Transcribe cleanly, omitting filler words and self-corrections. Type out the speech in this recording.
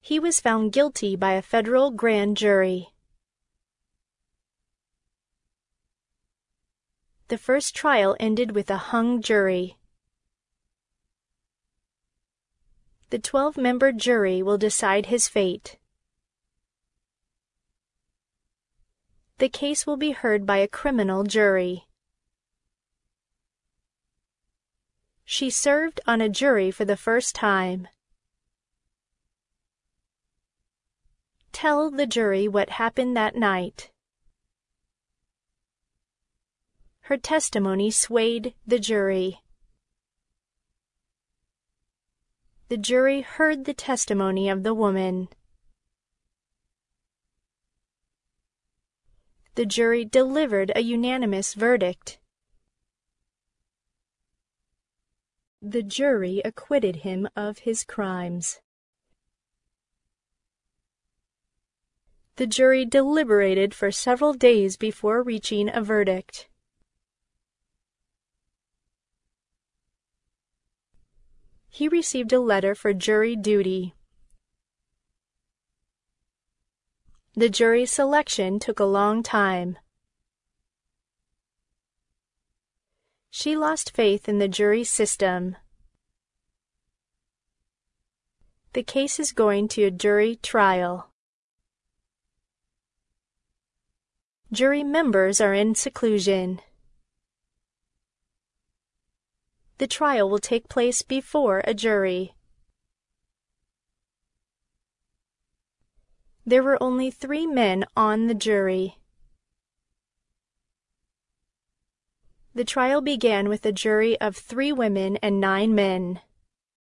He was found guilty by a federal grand jury. The first trial ended with a hung jury. The 12-member jury will decide his fate. The case will be heard by a criminal jury. She served on a jury for the first time. Tell the jury what happened that night. Her testimony swayed the jury. The jury heard the testimony of the woman. The jury delivered a unanimous verdict. The jury acquitted him of his crimes. The jury deliberated for several days before reaching a verdict. He received a letter for jury duty. The jury selection took a long time. She lost faith in the jury system. The case is going to a jury trial. Jury members are in seclusion. The trial will take place before a jury. There were only 3 men on the jury. The trial began with a jury of 3 women and 9 men.